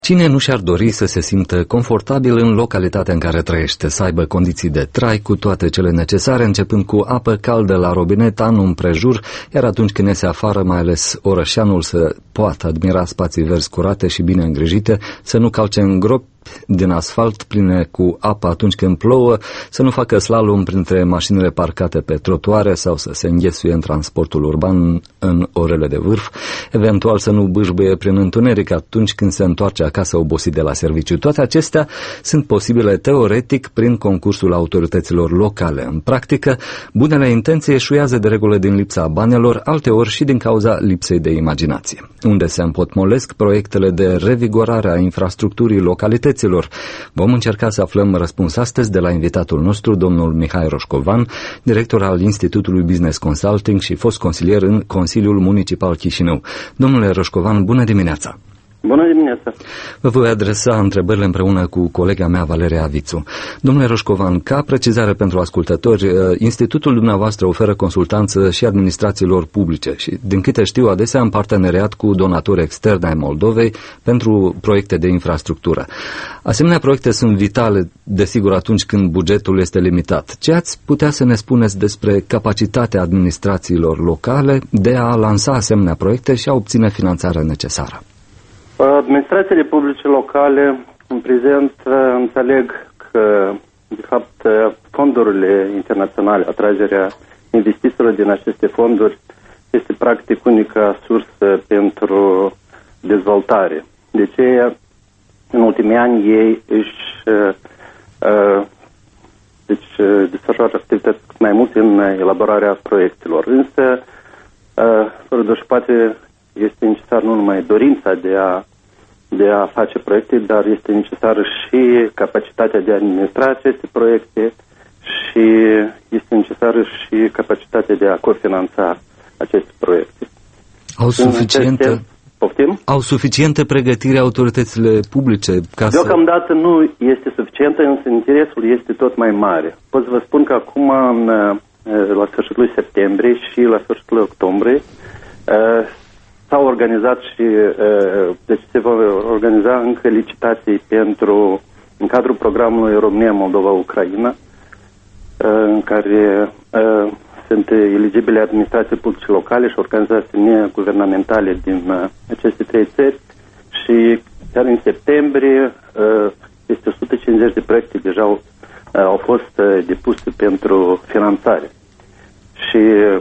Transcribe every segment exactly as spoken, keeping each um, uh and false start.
Cine nu și-ar dori să se simtă confortabil în localitatea în care trăiește, să aibă condiții de trai cu toate cele necesare, începând cu apă caldă la robinet anul împrejur, iar atunci când iese afară, mai ales orășeanul, să poată admira spații verzi curate și bine îngrijite, să nu calce în gropi din asfalt pline cu apă atunci când plouă, să nu facă slalom printre mașinile parcate pe trotuare sau să se înghesuie în transportul urban în orele de vârf, eventual să nu bâșbâie prin întuneric atunci când se întoarce acasă obosit de la serviciu. Toate acestea sunt posibile teoretic prin concursul autorităților locale. În practică, bunele intenții eșuează de regulă din lipsa banilor, alteori și din cauza lipsei de imaginație. Unde se împotmolesc proiectele de revigorare a infrastructurii localităților? Vom încerca să aflăm răspuns astăzi de la invitatul nostru, domnul Mihai Roșcovan, director al Institutului Business Consulting și fost consilier în Consiliul Municipal Chișinău. Domnule Roșcovan, bună dimineața! Bună dimineața! Vă voi adresa întrebările împreună cu colega mea, Valeria Avițu. Domnule Roșcovan, ca precizare pentru ascultători, institutul dumneavoastră oferă consultanță și administrațiilor publice și, din câte știu, adesea în parteneriat cu donatori externi ai Moldovei pentru proiecte de infrastructură. Asemenea proiecte sunt vitale, desigur, atunci când bugetul este limitat. Ce ați putea să ne spuneți despre capacitatea administrațiilor locale de a lansa asemenea proiecte și a obține finanțarea necesară? Administrațiile publice locale, în prezent, înțeleg că, de fapt, fondurile internaționale, atragerea investițiilor din aceste fonduri este practic unica sursă pentru dezvoltare. De ce în ultimii ani ei își uh, deci, desfășoară activități mai mult în elaborarea proiectelor. Însă, uh, fără doar și poate, este necesar nu numai dorința de a, de a face proiecte, dar este necesară și capacitatea de a administra aceste proiecte și este necesară și capacitatea de a cofinanța aceste proiecte. Au suficientă, Poftim? au suficientă pregătire autoritățile publice? Ca Deocamdată să... nu este suficientă, însă interesul este tot mai mare. Pot să vă spun că acum, la sfârșitul lui septembrie și la sfârșitul lui octombrie, s-au organizat și, deci se vor organiza încă licitații pentru, în cadrul programului România-Moldova-Ucraina, în care sunt eligibile administrații publice locale și organizații neguvernamentale din aceste trei țări și chiar în septembrie peste o sută cincizeci de proiecte deja au, au fost depuse pentru finanțare. Și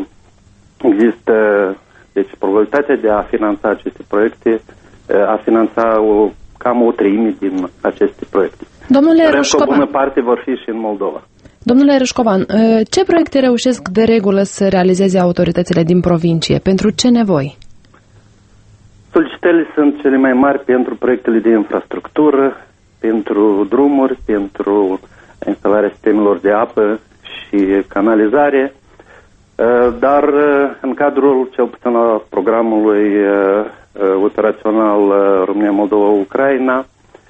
există Deci probabilitatea de a finanța aceste proiecte, a finanța o, cam o treime din aceste proiecte. Domnule Roșcovan, o bună parte vor fi și în Moldova. Domnule Roșcovan, ce proiecte reușesc de regulă să realizeze autoritățile din provincie? Pentru ce nevoi? Solicitările sunt cele mai mari pentru proiectele de infrastructură, pentru drumuri, pentru instalarea sistemelor de apă și canalizare. Dar în cadrul cel puțin al programului operațional România-Moldova-Ucraina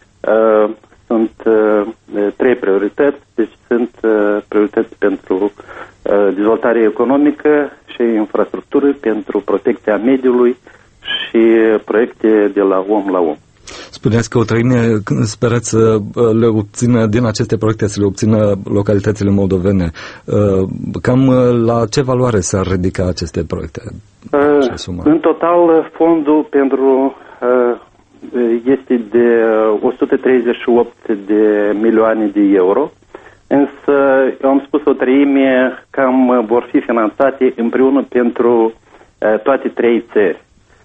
sunt trei priorități, deci sunt priorități pentru dezvoltare economică și infrastructură, pentru protecția mediului și proiecte de la om la om. Spuneați că o treime sperați să le obțină, din aceste proiecte să le obțină localitățile moldovene. Cam la ce valoare s-ar ridica aceste proiecte? În total, fondul pentru este de o sută treizeci și opt de milioane de euro, însă eu am spus o treime cam vor fi finanțate împreună pentru toate trei țări.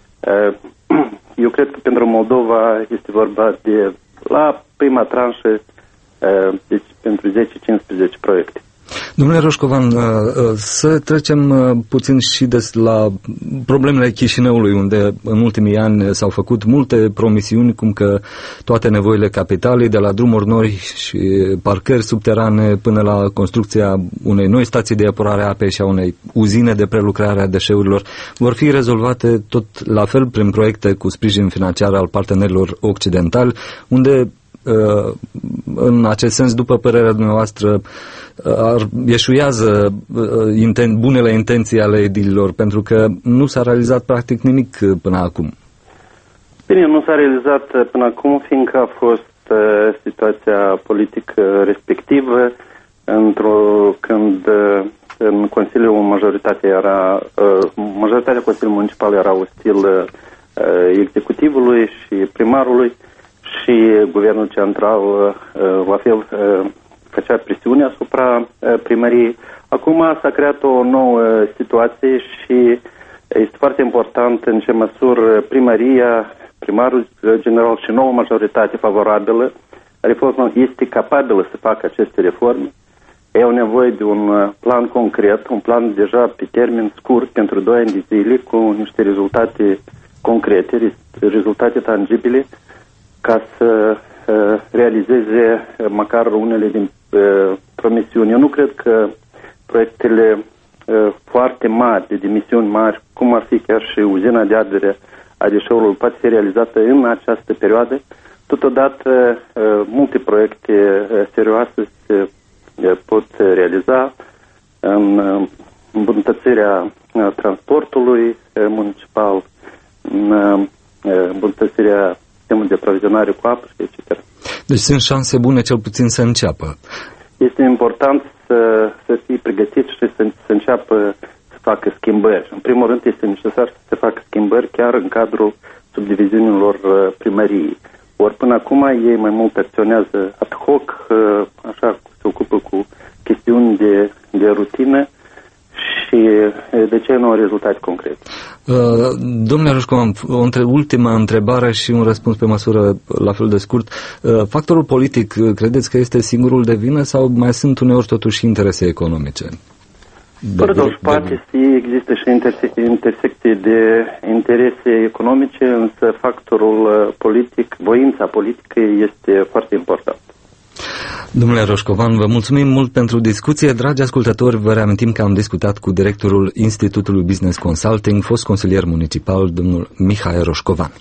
Eu cred că pentru Moldova este vorba de, la prima tranșă, deci pentru zece cincisprezece proiecte. Domnule Roșcovan, să trecem puțin și des la problemele Chișinăului, unde în ultimii ani s-au făcut multe promisiuni, cum că toate nevoile capitalei, de la drumuri noi și parcări subterane până la construcția unei noi stații de epurare a apei și a unei uzine de prelucrare a deșeurilor, vor fi rezolvate tot la fel prin proiecte cu sprijin financiar al partenerilor occidentali, unde în acest sens, după părerea dumneavoastră, eșuează inten- bunele intenții ale edililor, pentru că nu s-a realizat practic nimic până acum. Bine, nu s-a realizat până acum, fiindcă a fost uh, situația politică respectivă, într-o, când uh, în Consiliul majoritatea era, uh, majoritatea Consiliului Municipal era ostil uh, executivului și primarului și Guvernul Central uh, la fel uh, făcea presiune asupra uh, primăriei. Acum s-a creat o nouă situație și este foarte important în ce măsură primăria, primarul general și nouă majoritate favorabilă reformă este capabilă să facă aceste reforme. Ei au nevoie de un plan concret, un plan deja pe termen scurt, pentru doi ani de zile, cu niște rezultate concrete, rezultate tangibile, ca să uh, realizeze măcar unele din uh, promisiuni. Eu nu cred că proiectele uh, foarte mari, de dimensiuni mari, cum ar fi chiar și uzina de ardere a deșeurilor, poate fi realizată în această perioadă. Totodată, uh, multe proiecte uh, serioase se pot realiza în îmbunătățirea transportului municipal, în îmbunătățirea sistemului de aprovizionare cu apă, et cetera. Deci sunt șanse bune cel puțin să înceapă. Este important să, să fie pregătit și să, să înceapă să facă schimbări. În primul rând este necesar să se facă schimbări chiar în cadrul subdiviziunilor primăriei. Ori până acum ei mai mult acționează ad hoc, așa se ocupă cu chestiuni de, de rutină și de ce nu au rezultate concrete. Uh, domnule Roșcovan, o între, ultimă întrebare și un răspuns pe măsură la fel de scurt. Uh, factorul politic, credeți că este singurul de vină sau mai sunt uneori totuși interese economice? Fără doar poate să există și interse- intersecții de interese economice, însă factorul politic, voința politică este foarte important. Domnule Roșcovan, vă mulțumim mult pentru discuție. Dragi ascultători, vă reamintim că am discutat cu directorul Institutului Business Consulting, fost consilier municipal, domnul Mihai Roșcovan.